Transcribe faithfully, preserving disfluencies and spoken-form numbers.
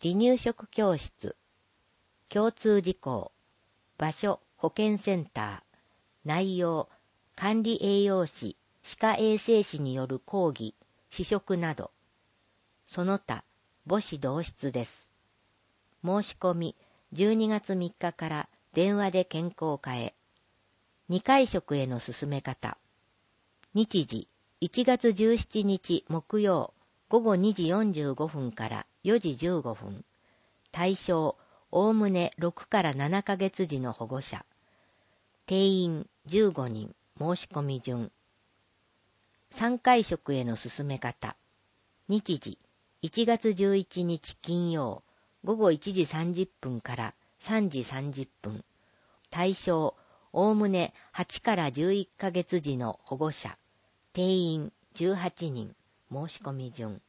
離乳食教室。共通事項。場所、保健センター。内容、管理栄養士、歯科衛生士による講義、試食など。その他、母子同室です。申し込み、じゅうにがつみっかから電話で健康課へ。にかい食への進め方。日時、いちがつじゅうしちにち木曜、ごごにじよんじゅうごふんからよじじゅうごふん。対象、おおむねろくからななかげつ児の保護者。定員じゅうごにん、申し込み順。さんかい食への進め方。日時、いちがつじゅういちにち金曜、ごごいちじさんじゅっぷんからさんじさんじゅっぷん。対象、おおむねはちからじゅういっかげつ児の保護者。定員じゅうはちにん、申し込み順。